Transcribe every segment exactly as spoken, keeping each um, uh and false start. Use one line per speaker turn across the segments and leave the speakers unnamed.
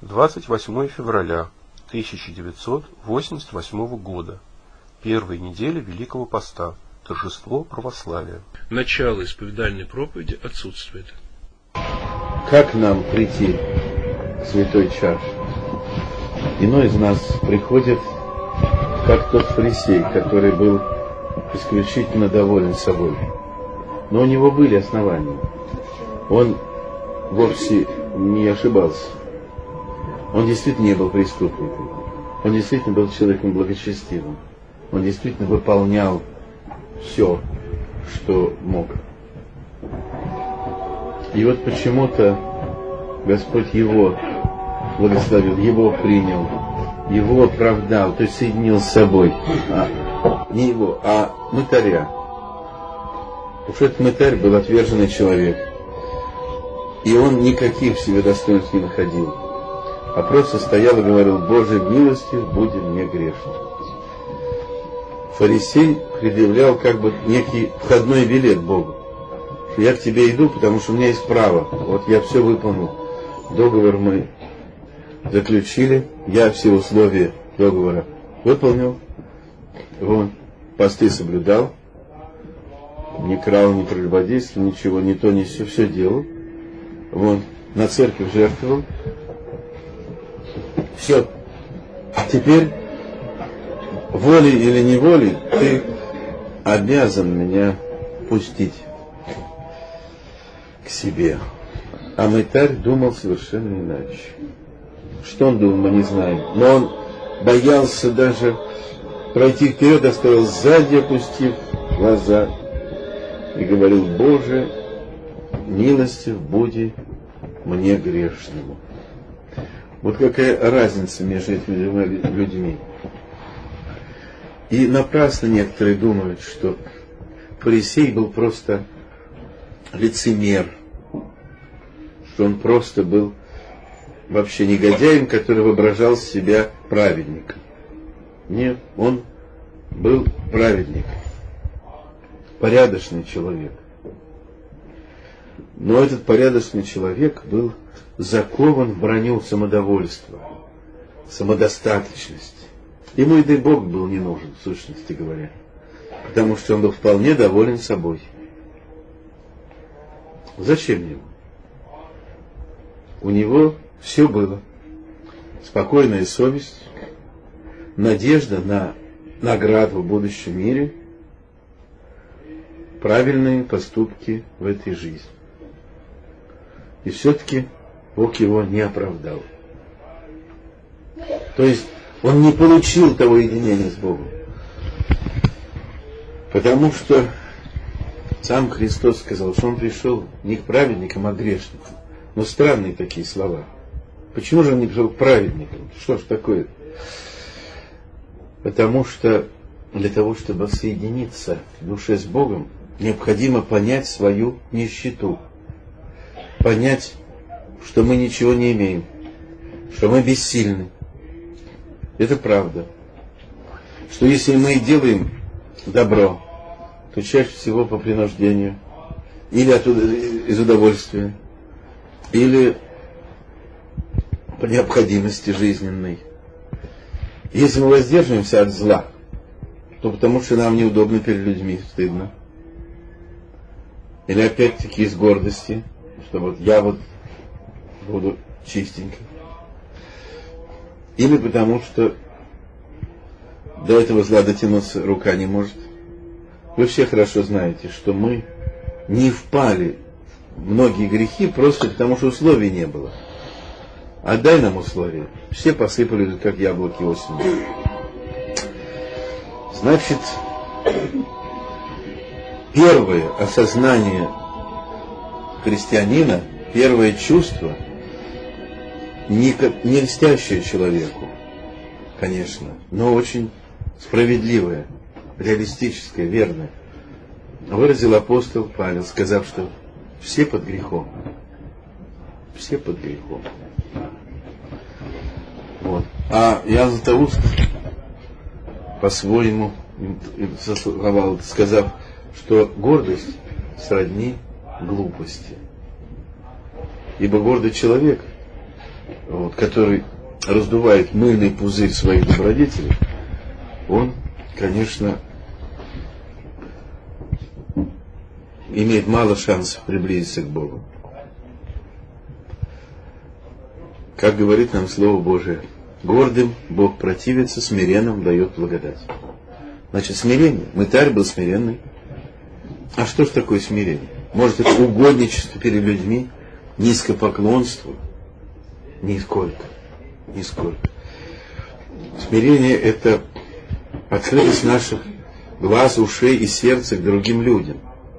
двадцать восьмое февраля тысяча девятьсот восемьдесят восьмого года. Первая неделя Великого Поста. Торжество православия. Начало исповедальной проповеди отсутствует.
Как нам прийти к святой чаше? Иной из нас приходит, как тот фарисей, который был исключительно доволен собой. Но у него были основания. Он вовсе не ошибался. Он действительно не был преступником. Он действительно был человеком благочестивым. Он действительно выполнял все, что мог. И вот почему-то Господь его благословил, его принял, его оправдал, то есть соединил с собой. А, не его, а мытаря. Потому что этот мытарь был отверженный человек. И он никаких в себе достоинств не находил. А просто стоял и говорил: Боже, милостью буди мне грешным. Фарисей предъявлял как бы некий входной билет Богу. Я к тебе иду, потому что у меня есть право. Вот я все выполнил. Договор мы заключили. Я все условия договора выполнил. Вон, посты соблюдал. Не крал, не прелюбодействовал, ничего, ни то, ни сё, все делал. Вон, на церковь жертвовал. Все. Теперь, волей или неволей, ты обязан меня пустить к себе. А мытарь думал совершенно иначе. Что он думал, мы не знаем. Но он боялся даже пройти вперед, а стоял сзади, опустив глаза, и говорил: Боже, милостив буди мне грешному. Вот какая разница между этими людьми. И напрасно некоторые думают, что фарисей был просто лицемер, что он просто был вообще негодяем, который воображал себя праведником. Нет, он был праведник, порядочный человек. Но этот порядочный человек был закован в броню самодовольства, самодостаточности. Ему и да и Бог был не нужен, в сущности говоря, потому что он был вполне доволен собой. Зачем ему? У него все было. Спокойная совесть, надежда на награду в будущем мире, правильные поступки в этой жизни. И все-таки Бог его не оправдал. То есть он не получил того единения с Богом. Потому что сам Христос сказал, что он пришел не к праведникам, а к грешникам. Но странные такие слова. Почему же он не пришел к праведникам? Что ж такое? Потому что для того, чтобы соединиться в душе с Богом, необходимо понять свою нищету. Понять, что мы ничего не имеем, что мы бессильны. Это правда. Что если мы делаем добро, то чаще всего по принуждению, или от, из удовольствия, или по необходимости жизненной. Если мы воздерживаемся от зла, то потому что нам неудобно перед людьми, стыдно. Или опять-таки из гордости, что вот я вот буду чистенько. Или потому что до этого зла дотянуться рука не может. Вы все хорошо знаете, что мы не впали в многие грехи просто потому, что условий не было. Отдай нам условия. Все посыпали, как яблоки осенью. Значит, первое осознание христианина, первое чувство, не, не льстящее человеку, конечно, но очень справедливое, реалистическое, верное, выразил апостол Павел, сказав, что все под грехом. Все под грехом. Вот. А Иоанн Златоуст по-своему сословал, сказав, что гордость сродни глупости. Ибо гордый человек, вот, который раздувает мыльный пузырь своих добродетелей, он, конечно, имеет мало шансов приблизиться к Богу. Как говорит нам Слово Божие, гордым Бог противится, смиренным дает благодать. Значит, смирение. Мытарь был смиренный. А что ж такое смирение? Может, это угодничество перед людьми, низкопоклонство? Нисколько. Нисколько. Смирение — это открытость наших глаз, ушей и сердца к другим людям.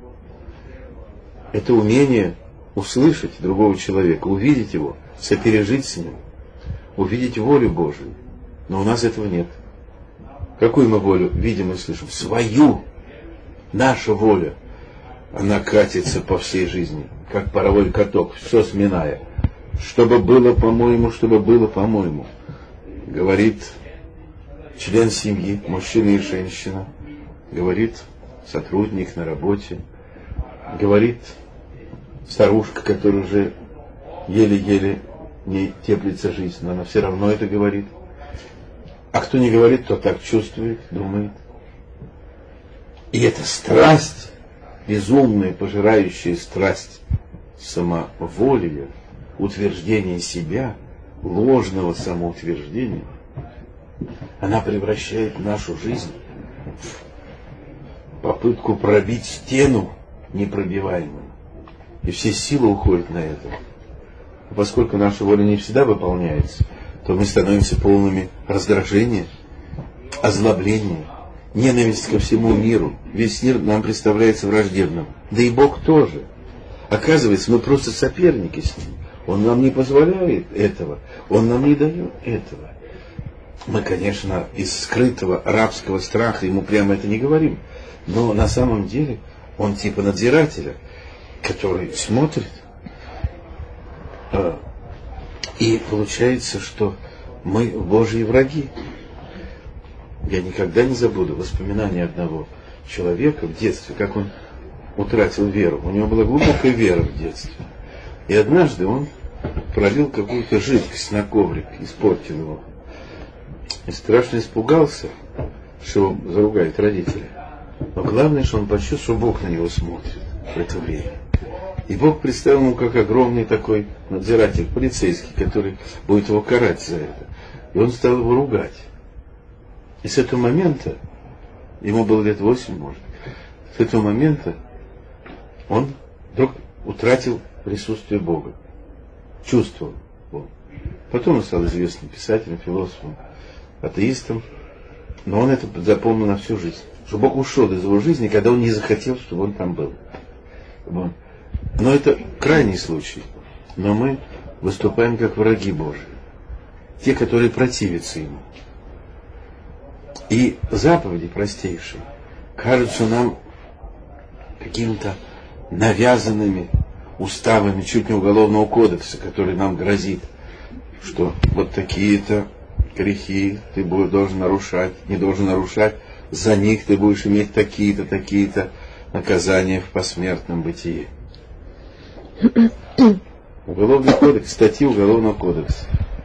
Это умение услышать другого человека, увидеть его, сопережить с ним, увидеть волю Божию. Но у нас этого нет. Какую мы волю видим и слышим? Свою. Наша воля. Она катится по всей жизни, как паровой каток, все сминая. Чтобы было по-моему, чтобы было по-моему. Говорит член семьи, мужчина и женщина. Говорит сотрудник на работе. Говорит старушка, которая уже еле-еле не теплится жизнь, но она все равно это говорит. А кто не говорит, то так чувствует, думает. И эта страсть, безумная, пожирающая страсть самоволия, утверждения себя, ложного самоутверждения, она превращает нашу жизнь в попытку пробить стену непробиваемую. И все силы уходят на это. А поскольку наша воля не всегда выполняется, то мы становимся полными раздражения, озлобления, ненависти ко всему миру. Весь мир нам представляется враждебным. Да и Бог тоже. Оказывается, мы просто соперники с Ним. Он нам не позволяет этого. Он нам не дает этого. Мы, конечно, из скрытого рабского страха Ему прямо это не говорим. Но на самом деле Он типа надзирателя, который смотрит. И получается, что мы Божьи враги. Я никогда не забуду воспоминания одного человека в детстве, как он утратил веру. У него была глубокая вера в детстве. И однажды он пролил какую-то жидкость на коврик, испортил его. И страшно испугался, что его заругают родители. Но главное, что он почувствовал, что Бог на него смотрит в это время. И Бог представил ему как огромный такой надзиратель, полицейский, который будет его карать за это. И он стал его ругать. И с этого момента, ему было лет восемь, может, с этого момента он вдруг утратил присутствие Бога. Чувствовал Бога. Потом он стал известным писателем, философом, атеистом. Но он это запомнил на всю жизнь. Что Бог ушел из его жизни, когда он не захотел, чтобы он там был. Но это крайний случай. Но мы выступаем как враги Божии. Те, которые противятся Ему. И заповеди простейшие кажутся нам какими-то навязанными уставами чуть не уголовного кодекса, который нам грозит, что вот такие-то грехи ты будешь, должен нарушать, не должен нарушать, за них ты будешь иметь такие-то, такие-то наказания в посмертном бытии. Уголовный кодекс, статьи Уголовного кодекса.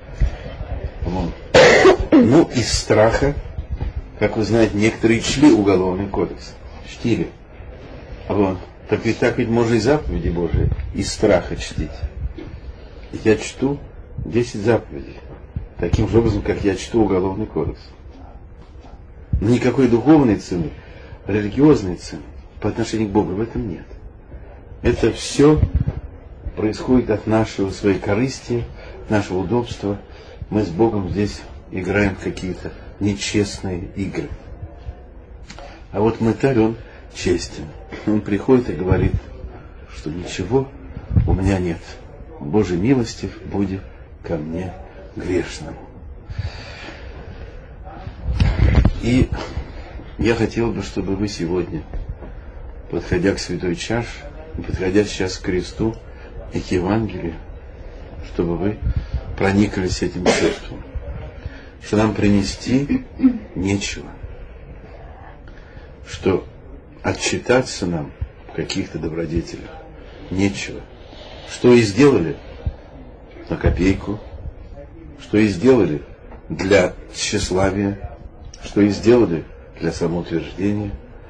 Ну, из страха, как вы знаете, некоторые чли Уголовный кодекс. Чтили. А вон, так ведь так ведь можно и заповеди Божии из страха чтить. Я чту десять заповедей. Таким же образом, как я чту Уголовный кодекс. Но никакой духовной цены, религиозной цены по отношению к Богу в этом нет. Это все происходит от нашего своей корысти, нашего удобства. Мы с Богом здесь играем в какие-то нечестные игры. А вот мытарь, он честен. Он приходит и говорит, что ничего у меня нет. Божий милостив будет ко мне грешному. И я хотел бы, чтобы вы сегодня, подходя к святой чаше, подходя сейчас к кресту и к Евангелию, чтобы вы прониклись этим чувством, что нам принести нечего, что отчитаться нам в каких-то добродетелях нечего, что и сделали на копейку, что и сделали для тщеславия, что и сделали для самоутверждения.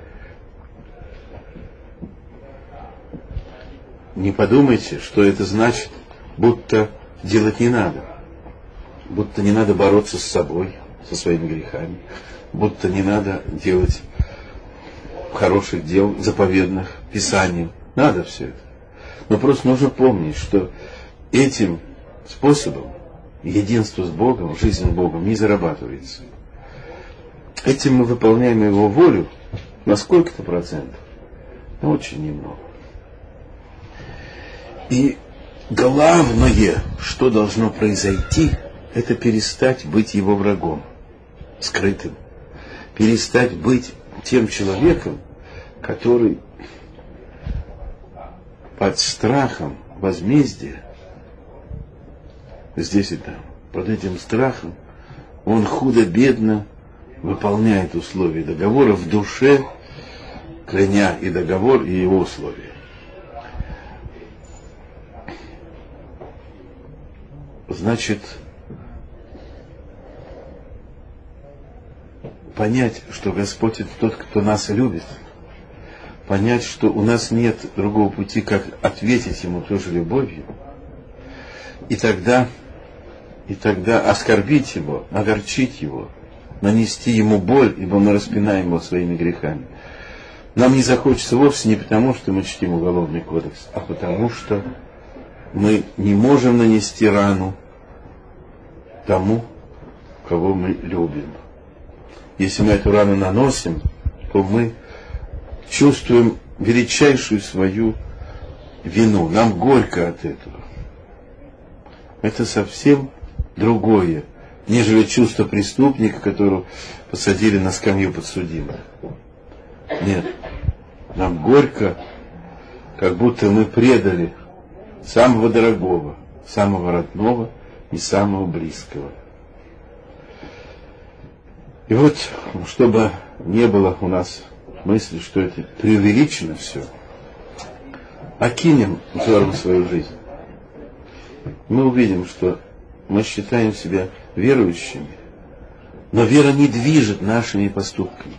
Не подумайте, что это значит, будто делать не надо, будто не надо бороться с собой, со своими грехами, будто не надо делать хороших дел, заповедных, писанием. Надо все это. Но просто нужно помнить, что этим способом единство с Богом, жизнь с Богом не зарабатывается. Этим мы выполняем Его волю на сколько-то процентов, но очень немного. И главное, что должно произойти, это перестать быть Его врагом, скрытым. Перестать быть тем человеком, который под страхом возмездия, здесь и там, под этим страхом, он худо-бедно выполняет условия договора в душе, кляня и договор, и его условия. Значит, понять, что Господь — это тот, кто нас любит, понять, что у нас нет другого пути, как ответить Ему той же любовью, и тогда, и тогда оскорбить Его, огорчить Его, нанести Ему боль, ибо мы распинаем Его своими грехами. Нам не захочется вовсе не потому, что мы чтим Уголовный кодекс, а потому, что мы не можем нанести рану тому, кого мы любим. Если мы эту рану наносим, то мы чувствуем величайшую свою вину. Нам горько от этого. Это совсем другое, нежели чувство преступника, которого посадили на скамью подсудимых. Нет, нам горько, как будто мы предали самого дорогого, самого родного и самого близкого. И вот, чтобы не было у нас мысли, что это преувеличено все, окинем взором свою жизнь. Мы увидим, что мы считаем себя верующими, но вера не движет нашими поступками.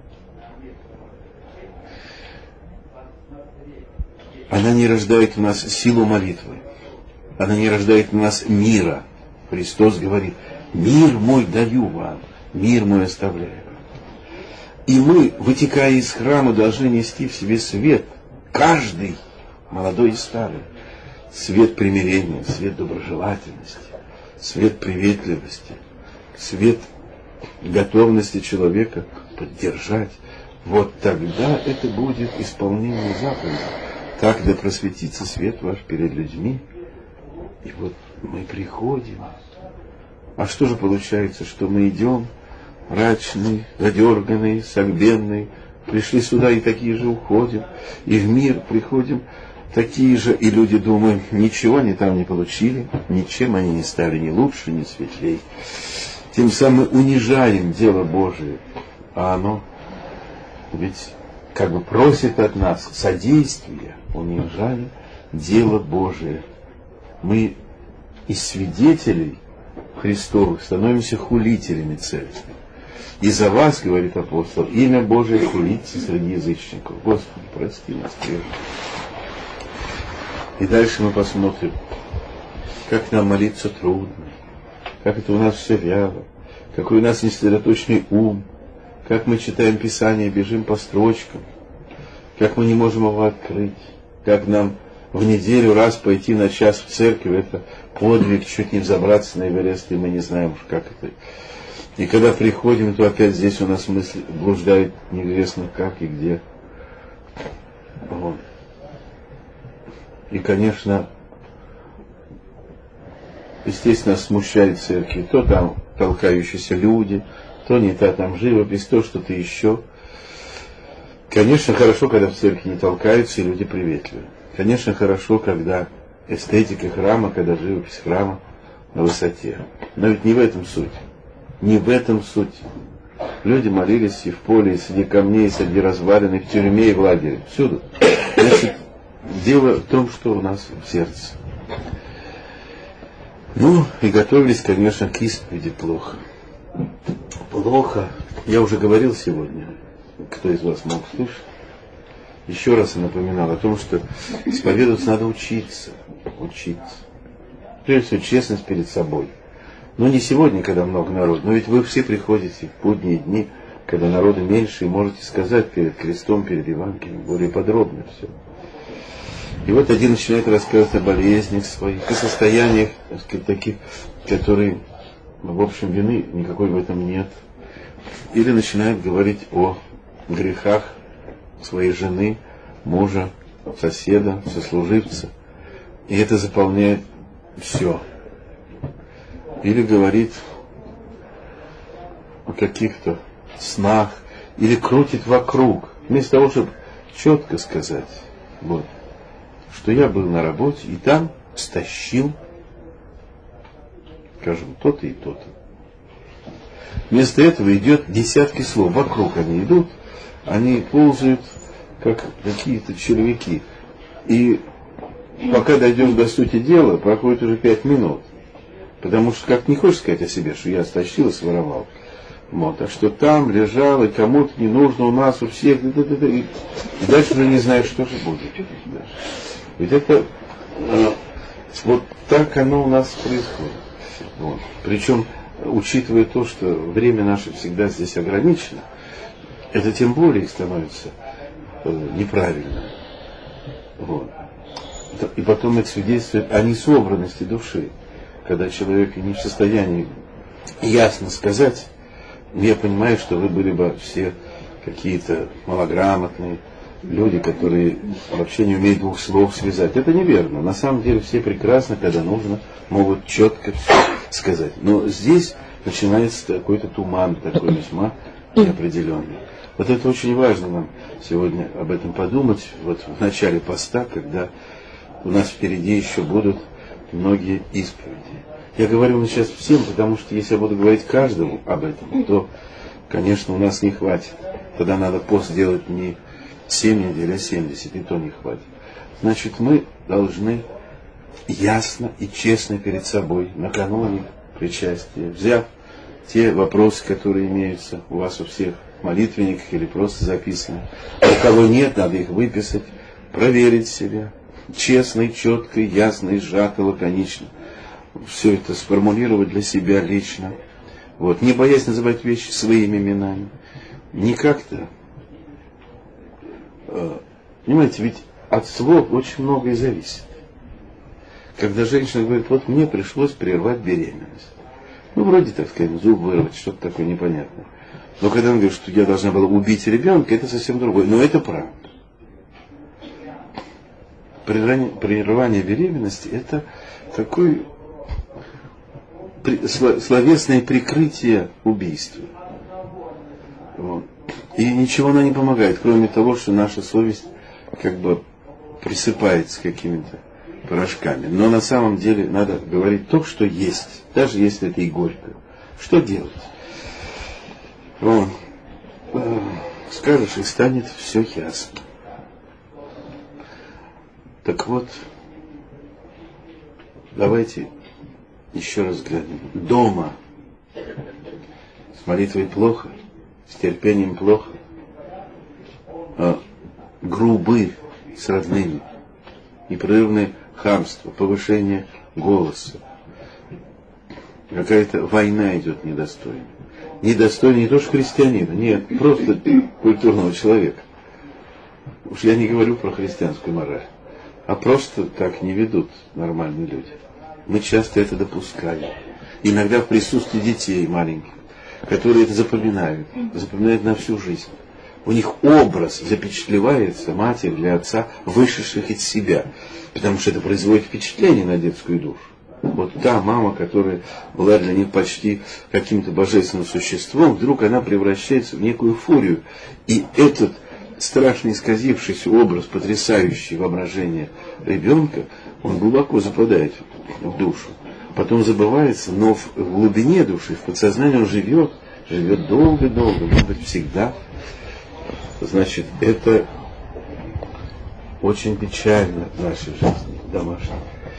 Она не рождает в нас силу молитвы. Она не рождает в нас мира. Христос говорит: мир мой даю вам, мир мой оставляю. И мы, вытекая из храма, должны нести в себе свет. Каждый, молодой и старый. Свет примирения, свет доброжелательности, свет приветливости, свет готовности человека поддержать. Вот тогда это будет исполнение заповеди. Так да просветится свет ваш перед людьми. И вот мы приходим. А что же получается, что мы идем мрачные, задерганные, согбенные, пришли сюда и такие же уходим, и в мир приходим такие же, и люди думают, ничего они там не получили, ничем они не стали ни лучше, ни светлее. Тем самым унижаем дело Божие, а оно ведь как бы просит от нас содействия, унижая дело Божие. Мы из свидетелей Христовых становимся хулителями церкви. И за вас, говорит апостол, имя Божие хулится среди язычников. Господи, прости нас прежде. И дальше мы посмотрим, как нам молиться трудно, как это у нас все вяло, какой у нас несосредоточенный ум, как мы читаем Писание, бежим по строчкам, как мы не можем его открыть, как нам в неделю раз пойти на час в церковь, это подвиг, чуть не взобраться на Эверест, и мы не знаем уж как это. И когда приходим, то опять здесь у нас мысли блуждают неизвестно как и где. Вот. И, конечно, естественно, смущает церкви. То там толкающиеся люди, то не та там живопись, то что-то еще. Конечно, хорошо, когда в церкви не толкаются и люди приветливы. Конечно, хорошо, когда эстетика храма, когда живопись храма на высоте. Но ведь не в этом суть. Не в этом суть. Люди молились и в поле, и среди камней, и среди развалин, и в тюрьме, и в лагере. Всюду. Значит, дело в том, что у нас в сердце. Ну, и готовились, конечно, к исповеди плохо. Плохо. Я уже говорил сегодня, кто из вас мог слышать, еще раз я напоминал о том, что исповедоваться надо учиться. Учиться. Прежде всего, честность перед собой. Но не сегодня, когда много народу, но ведь вы все приходите в будние дни, когда народу меньше, и можете сказать перед крестом, перед Евангелием, более подробно все. И вот один начинает рассказывать о болезнях своих, о состояниях, так сказать, таких, которые, в общем, вины никакой в этом нет. Или начинает говорить о грехах своей жены, мужа, соседа, сослуживца. И это заполняет все. Или говорит о каких-то снах, или крутит вокруг, вместо того, чтобы четко сказать, вот, что я был на работе и там стащил, скажем, то-то и то-то. Вместо этого идет десятки слов, вокруг они идут, они ползают, как какие-то червяки. И пока дойдем до сути дела, проходит уже пять минут. Потому что как не хочешь сказать о себе, что я стащил и своровал. Вот, а что там лежал, и кому-то не нужно, у нас, у всех, и дальше уже не знаешь, что же будет. Ведь это вот так оно у нас происходит. Вот. Причем, учитывая то, что время наше всегда здесь ограничено, это тем более становится э, неправильно. Вот. И потом это свидетельствует о несобранности души. Когда человек не в состоянии ясно сказать, я понимаю, что вы были бы все какие-то малограмотные люди, которые вообще не умеют двух слов связать. Это неверно. На самом деле все прекрасно, когда нужно, могут четко все сказать. Но здесь начинается какой-то туман, такой весьма неопределенный. Вот это очень важно нам сегодня об этом подумать. Вот в начале поста, когда у нас впереди еще будут многие исповеди. Я говорю сейчас всем, потому что если я буду говорить каждому об этом, то, конечно, у нас не хватит. Тогда надо пост делать не семь недель, а семьдесят, и то не хватит. Значит, мы должны ясно и честно перед собой, накануне причастия, взяв те вопросы, которые имеются у вас у всех в молитвенниках или просто записаны. А у кого нет, надо их выписать, проверить себя. Честно и четко, ясно и сжато, лаконично. Все это сформулировать для себя лично. Вот. Не боясь называть вещи своими именами. Не как-то. Понимаете, ведь от слов очень многое зависит. Когда женщина говорит, вот мне пришлось прервать беременность. Ну, вроде, так сказать, зуб вырвать, что-то такое непонятное. Но когда она говорит, что я должна была убить ребенка, это совсем другое. Но это правда. Прерывание беременности – это такое словесное прикрытие убийства. Вот. И ничего оно не помогает, кроме того, что наша совесть как бы присыпается какими-то порошками. Но на самом деле надо говорить то, что есть, даже если это и горько. Что делать? Вот. Скажешь, и станет все ясно. Так вот, давайте еще раз глянем. Дома с молитвой плохо, с терпением плохо, а грубы с родными, непрерывное хамство, повышение голоса. Какая-то война идет недостойная. Недостойная не то что христианина, нет, просто культурного человека. Уж я не говорю про христианскую мораль. А просто так не ведут нормальные люди. Мы часто это допускаем. Иногда в присутствии детей маленьких, которые это запоминают, запоминают на всю жизнь. У них образ запечатлевается матери или отца, вышедших из себя. Потому что это производит впечатление на детскую душу. Вот та мама, которая была для них почти каким-то божественным существом, вдруг она превращается в некую фурию. И этот страшно исказившийся образ, потрясающий воображение ребенка, он глубоко западает в душу. Потом забывается, но в глубине души, в подсознании он живет, живет долго-долго, может быть, всегда. Значит, это очень печально в нашей жизни домашней.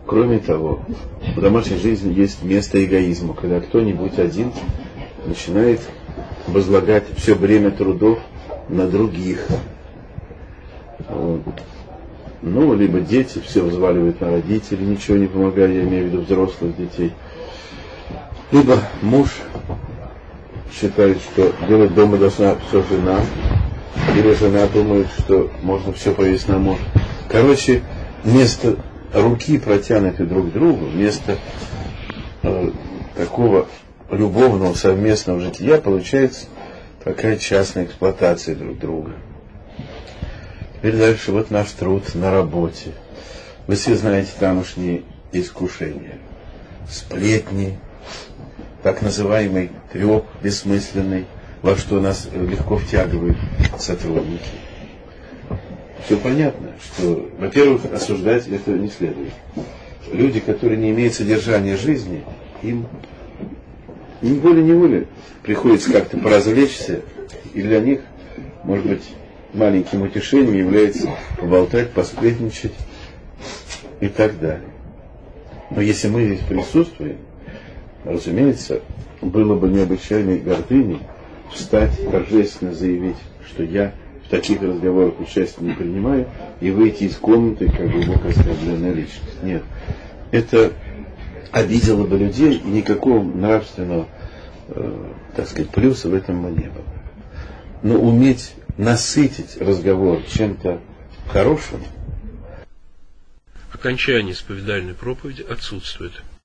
Кроме того, в домашней жизни есть место эгоизму, когда кто-нибудь один начинает возлагать все бремя трудов на других. Вот. Ну, либо дети все взваливают на родителей, ничего не помогая, я имею в виду взрослых детей. Либо муж считает, что делать дома должна все жена, или жена думает, что можно все повесить на мужа. Короче, вместо руки, протянутой друг к другу, вместо э, такого любовного совместного жития, получается такая частная эксплуатация друг друга. Теперь дальше вот наш труд на работе. Вы все знаете тамошние искушения. Сплетни, так называемый треп бессмысленный, во что нас легко втягивают сотрудники. Все понятно, что, во-первых, осуждать это не следует. Люди, которые не имеют содержания жизни, им ни волей-неволей приходится как-то поразвлечься, и для них, может быть, маленьким утешением является поболтать, посплетничать и так далее. Но если мы здесь присутствуем, разумеется, было бы необычайной гордыней встать, торжественно заявить, что я в таких разговорах участия не принимаю, и выйти из комнаты как глубоко оскорбленная личность. Нет. Это обидело бы людей, и никакого нравственного, э, так сказать, плюса в этом бы не было. Но уметь насытить разговор чем-то хорошим.
Окончание исповедальной проповеди отсутствует.